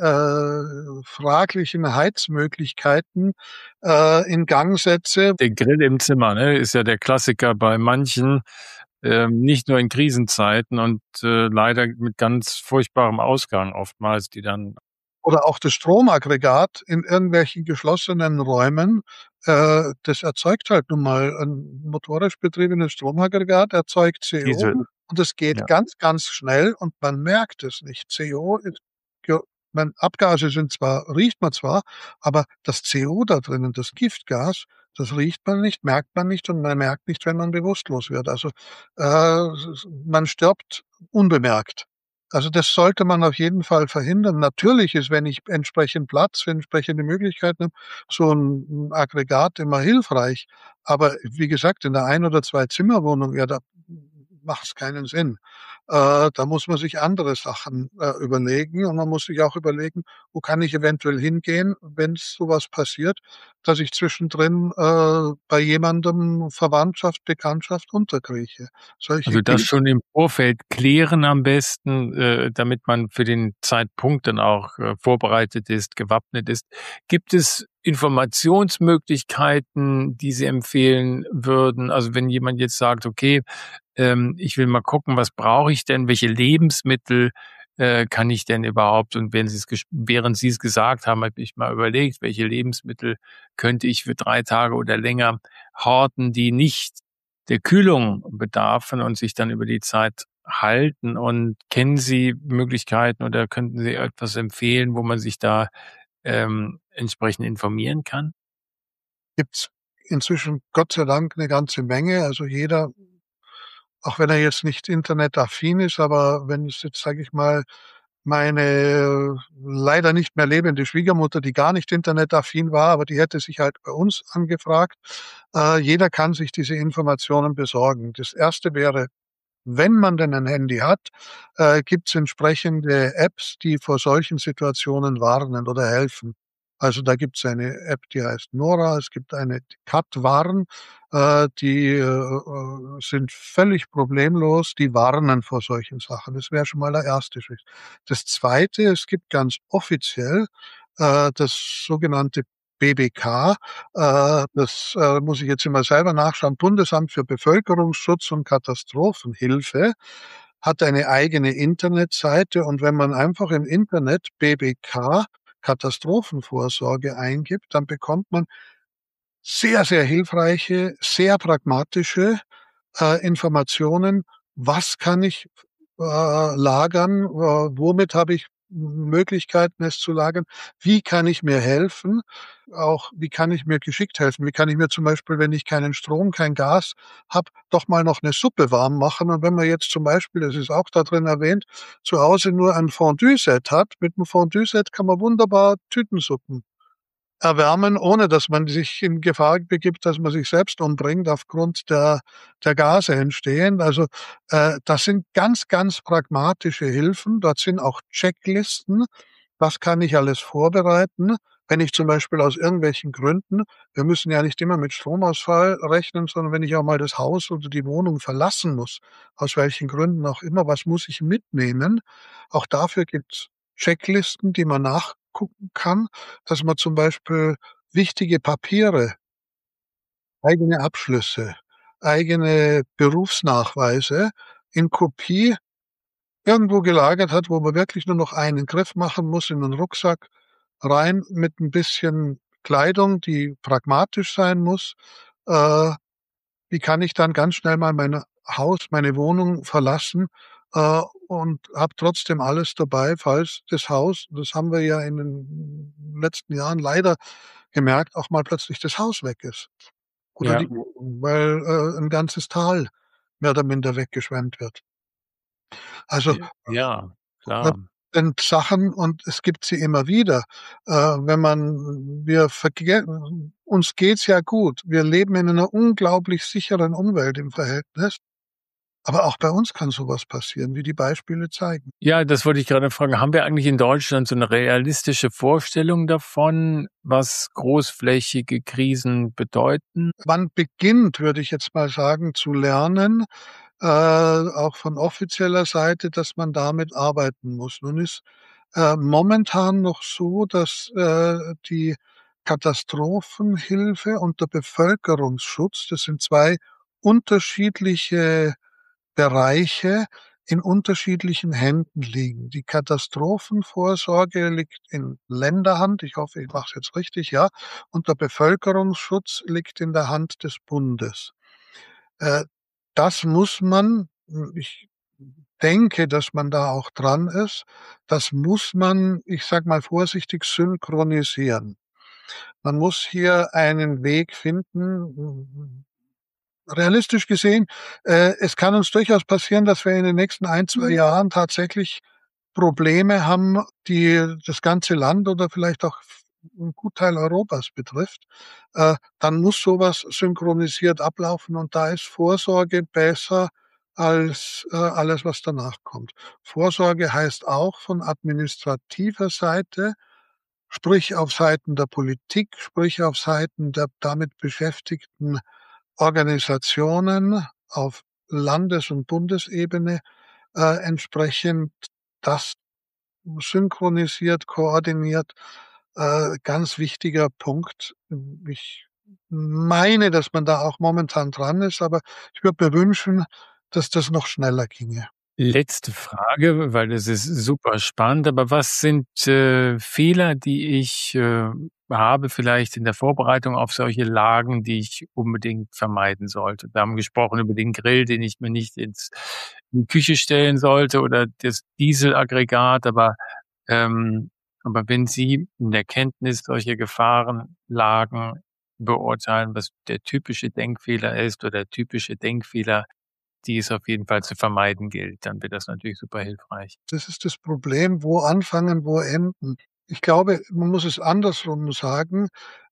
Speaker 1: fraglichen Heizmöglichkeiten, in Gang setze.
Speaker 4: Der Grill im Zimmer, ne, ist ja der Klassiker bei manchen, nicht nur in Krisenzeiten und, leider mit ganz furchtbarem Ausgang oftmals, die dann
Speaker 1: Oder auch das Stromaggregat in irgendwelchen geschlossenen Räumen, das erzeugt halt nun mal, 'n motorisch betriebenes Stromaggregat erzeugt CO
Speaker 4: Diesel,
Speaker 1: und es geht
Speaker 4: ja.
Speaker 1: ganz, ganz schnell und man merkt es nicht. CO ist ge Abgase sind zwar riecht man zwar, aber das CO da drinnen, das Giftgas, das riecht man nicht, merkt man nicht und man merkt nicht, wenn man bewusstlos wird. Also, man stirbt unbemerkt. Also, das sollte man auf jeden Fall verhindern. Natürlich ist, wenn ich entsprechend Platz, wenn entsprechende Möglichkeiten habe, so 'n Aggregat immer hilfreich. Aber wie gesagt, in der Ein oder Zwei-Zimmer-Wohnung, ja, da macht's keinen Sinn. Da muss man sich andere Sachen, überlegen und man muss sich auch überlegen, wo kann ich eventuell hingehen, wenn's so was passiert, dass ich zwischendrin, bei jemandem, Verwandtschaft, Bekanntschaft unterkrieche. Solche
Speaker 4: Also, das
Speaker 1: Dinge.
Speaker 4: schon im Vorfeld klären am besten, damit man für den Zeitpunkt dann auch, vorbereitet ist, gewappnet ist. Gibt es Informationsmöglichkeiten, die Sie empfehlen würden? Also, wenn jemand jetzt sagt: „Okay, ich will mal gucken, was brauche ich denn? Welche Lebensmittel, kann ich denn überhaupt?“ Und während Sie es gesagt haben, habe ich mal überlegt, welche Lebensmittel könnte ich für 3 Tage oder länger horten, die nicht der Kühlung bedarfen und sich dann über die Zeit halten. Und kennen Sie Möglichkeiten oder könnten Sie etwas empfehlen, wo man sich da, entsprechend informieren kann?
Speaker 1: Gibt's inzwischen Gott sei Dank 'ne ganze Menge. Also, jeder, auch wenn er jetzt nicht internetaffin ist, aber wenn es jetzt, sage ich mal, meine leider nicht mehr lebende Schwiegermutter, die gar nicht internetaffin war, aber die hätte sich halt bei uns angefragt. Jeder kann sich diese Informationen besorgen. Das Erste wäre, wenn man denn ein Handy hat, gibt's entsprechende Apps, die vor solchen Situationen warnen oder helfen. Also, da gibt's eine App, die heißt Nora, es gibt eine, die Katwarn, die, sind völlig problemlos, die warnen vor solchen Sachen. Das wäre schon mal der erste Schritt. Das Zweite, es gibt ganz offiziell, das sogenannte BBK, das, muss ich jetzt immer selber nachschauen, Bundesamt für Bevölkerungsschutz und Katastrophenhilfe. hat eine eigene Internetseite, und wenn man einfach im Internet BBK, Katastrophenvorsorge, eingibt, dann bekommt man sehr, sehr hilfreiche, sehr pragmatische Informationen. Was kann ich lagern? Womit habe ich Möglichkeiten, es zu lagern? Wie kann ich mir helfen? Auch wie kann ich mir geschickt helfen? Wie kann ich mir zum Beispiel, wenn ich keinen Strom, kein Gas habe, doch mal noch eine Suppe warm machen? Und wenn man jetzt zum Beispiel, das ist auch da drin erwähnt, zu Hause nur ein Fondue-Set hat, mit einem Fondue-Set kann man wunderbar Tütensuppen erwärmen, ohne dass man sich in Gefahr begibt, dass man sich selbst umbringt aufgrund der Gase entstehen. Also, das sind ganz, ganz pragmatische Hilfen. Dort sind auch Checklisten. Was kann ich alles vorbereiten, wenn ich zum Beispiel aus irgendwelchen Gründen, wir müssen ja nicht immer mit Stromausfall rechnen, sondern wenn ich auch mal das Haus oder die Wohnung verlassen muss, aus welchen Gründen auch immer, was muss ich mitnehmen? Auch dafür gibt's Checklisten, die man nachgucken kann, dass man zum Beispiel wichtige Papiere, eigene Abschlüsse, eigene Berufsnachweise in Kopie irgendwo gelagert hat, wo man wirklich nur noch einen Griff machen muss in 'nen Rucksack rein mit 'n bisschen Kleidung, die pragmatisch sein muss. Äh, Wie kann ich dann ganz schnell mal meine Wohnung verlassen, und habe trotzdem alles dabei, falls das Haus, das haben wir ja in den letzten Jahren leider gemerkt, auch mal plötzlich das Haus weg ist oder
Speaker 4: Ja,
Speaker 1: die Wohnung, weil, 'n ganzes Tal mehr oder minder weggeschwemmt wird. Also,
Speaker 4: ja,
Speaker 1: das
Speaker 4: klar.
Speaker 1: sind Sachen, und es gibt sie immer wieder. Wenn man wir verge Uns geht's ja gut. Wir leben in einer unglaublich sicheren Umwelt im Verhältnis, aber auch bei uns kann so was passieren, wie die Beispiele zeigen.
Speaker 4: Ja, das wollte ich gerade fragen. Haben wir eigentlich in Deutschland so eine realistische Vorstellung davon, was großflächige Krisen bedeuten?
Speaker 1: Man beginnt, würde ich jetzt mal sagen, zu lernen, auch von offizieller Seite, dass man damit arbeiten muss. Nun ist momentan noch so, dass die Katastrophenhilfe und der Bevölkerungsschutz, das sind 2 unterschiedliche Bereiche, in unterschiedlichen Händen liegen. Die Katastrophenvorsorge liegt in Länderhand. Ich hoffe, ich mache es jetzt richtig, ja. Und der Bevölkerungsschutz liegt in der Hand des Bundes. Äh, Das muss man, ich denke, dass man da auch dran ist, das muss man, ich sage mal vorsichtig, synchronisieren. Man muss hier einen Weg finden. Realistisch gesehen, es kann uns durchaus passieren, dass wir in den nächsten 1, 2 Jahren tatsächlich Probleme haben, die das ganze Land oder vielleicht auch 'n Gutteil Europas betrifft. Dann muss so was synchronisiert ablaufen, und da ist Vorsorge besser als alles, was danach kommt. Vorsorge heißt auch von administrativer Seite, sprich auf Seiten der Politik, sprich auf Seiten der damit beschäftigten Organisationen auf Landes- und Bundesebene, entsprechend das synchronisiert, koordiniert. Ganz wichtiger Punkt. Ich meine, dass man da auch momentan dran ist, aber ich würde mir wünschen, dass das noch schneller ginge.
Speaker 4: Letzte Frage, weil das ist super spannend, aber was sind, Fehler, die ich, habe vielleicht in der Vorbereitung auf solche Lagen, die ich unbedingt vermeiden sollte? Wir haben gesprochen über den Grill, den ich mir nicht in die Küche stellen sollte, oder das Dieselaggregat, aber wenn Sie in der Kenntnis solcher Gefahrenlagen beurteilen, was der typische Denkfehler ist oder typische Denkfehler, die es auf jeden Fall zu vermeiden gilt, dann wird das natürlich super hilfreich.
Speaker 1: Das ist das Problem, wo anfangen, wo enden. Ich glaube, man muss es andersrum sagen.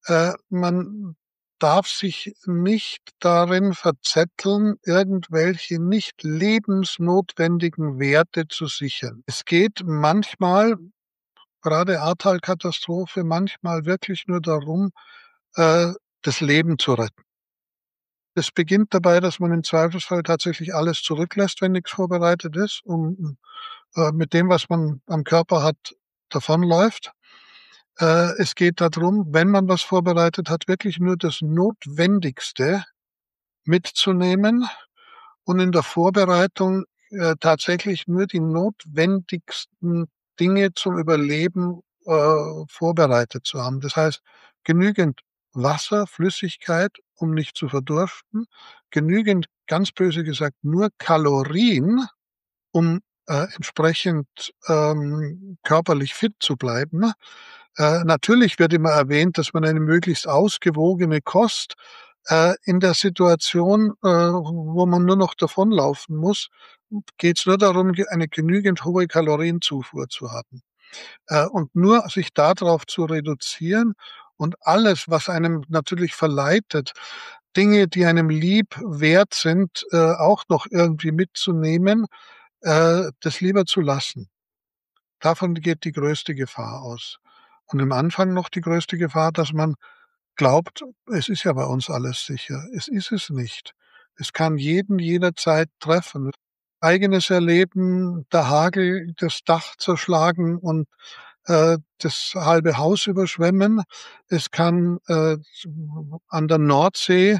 Speaker 1: Man darf sich nicht darin verzetteln, irgendwelche nicht lebensnotwendigen Werte zu sichern. Es geht manchmal, gerade Ahrtal-Katastrophe, manchmal wirklich nur darum, äh, das Leben zu retten. Es beginnt dabei, dass man im Zweifelsfall tatsächlich alles zurücklässt, wenn nichts vorbereitet ist, um mit dem, was man am Körper hat, davonläuft. Es geht darum, wenn man was vorbereitet hat, wirklich nur das Notwendigste mitzunehmen und in der Vorbereitung tatsächlich nur die notwendigsten Dinge zum Überleben vorbereitet zu haben. Das heißt, genügend Wasser, Flüssigkeit, um nicht zu verdursten, genügend, ganz böse gesagt, nur Kalorien, um entsprechend körperlich fit zu bleiben. Natürlich wird immer erwähnt, dass man eine möglichst ausgewogene Kost in der Situation, wo man nur noch davonlaufen muss, geht es nur darum, eine genügend hohe Kalorienzufuhr zu haben. Und nur sich darauf zu reduzieren und alles, was einem natürlich verleitet, Dinge, die einem lieb wert sind, auch noch irgendwie mitzunehmen, das lieber zu lassen. Davon geht die größte Gefahr aus. Und im Anfang noch die größte Gefahr, dass man glaubt, es ist ja bei uns alles sicher. Es ist es nicht. Es kann jeden jederzeit treffen. Eigenes Erleben, der Hagel das Dach zerschlagen und das halbe Haus überschwemmen. Es kann an der Nordsee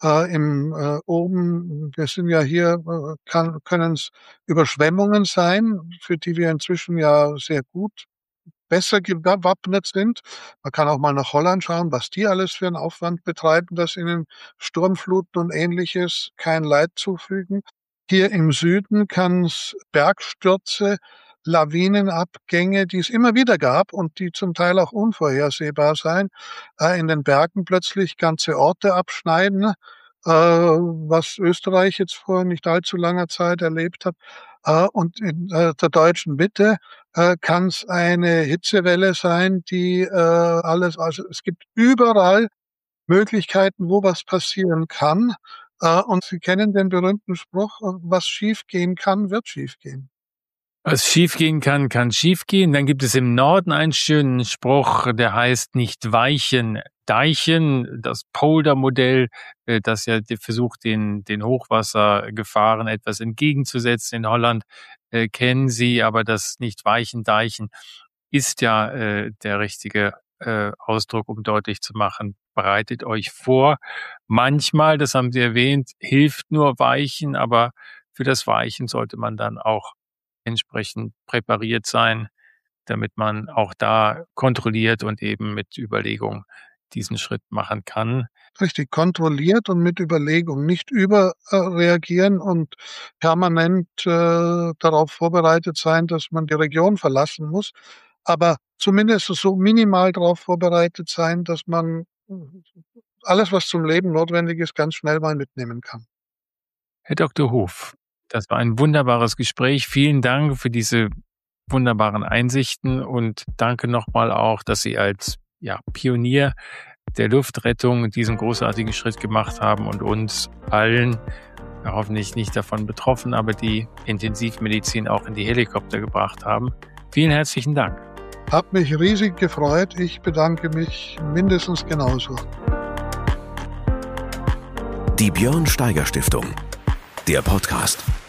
Speaker 1: oben, wir sind ja hier, können es Überschwemmungen sein, für die wir inzwischen ja sehr gut besser gewappnet sind. Man kann auch mal nach Holland schauen, was die alles für einen Aufwand betreiben, dass ihnen Sturmfluten und Ähnliches kein Leid zufügen. Hier im Süden kann es Bergstürze, Lawinenabgänge, die es immer wieder gab und die zum Teil auch unvorhersehbar sein, in den Bergen plötzlich ganze Orte abschneiden, was Österreich jetzt vor nicht allzu langer Zeit erlebt hat. Und in der deutschen Mitte kann es eine Hitzewelle sein, die also es gibt überall Möglichkeiten, wo was passieren kann. Und Sie kennen den berühmten Spruch, was schiefgehen kann, wird schiefgehen.
Speaker 4: Was schiefgehen kann, kann schiefgehen. Dann gibt es im Norden einen schönen Spruch, der heißt nicht weichen, deichen. Das Polder-Modell, das ja versucht, den Hochwassergefahren etwas entgegenzusetzen in Holland, kennen Sie, aber das nicht weichen, deichen ist ja der richtige Ausdruck, um deutlich zu machen, bereitet euch vor. Manchmal, das haben Sie erwähnt, hilft nur Weichen, aber für das Weichen sollte man dann auch entsprechend präpariert sein, damit man auch da kontrolliert und eben mit Überlegung diesen Schritt machen kann.
Speaker 1: Richtig, kontrolliert und mit Überlegung, nicht überreagieren und permanent darauf vorbereitet sein, dass man die Region verlassen muss, aber zumindest so minimal darauf vorbereitet sein, dass man alles, was zum Leben notwendig ist, ganz schnell mal mitnehmen kann.
Speaker 4: Herr Dr. Huf, das war ein wunderbares Gespräch. Vielen Dank für diese wunderbaren Einsichten und danke nochmal auch, dass Sie als Pionier der Luftrettung diesen großartigen Schritt gemacht haben und uns allen, hoffentlich nicht davon betroffen, aber die Intensivmedizin auch in die Helikopter gebracht haben. Vielen herzlichen Dank.
Speaker 1: Hat mich riesig gefreut. Ich bedanke mich mindestens genauso.
Speaker 2: Die Björn Steiger Stiftung. Der Podcast.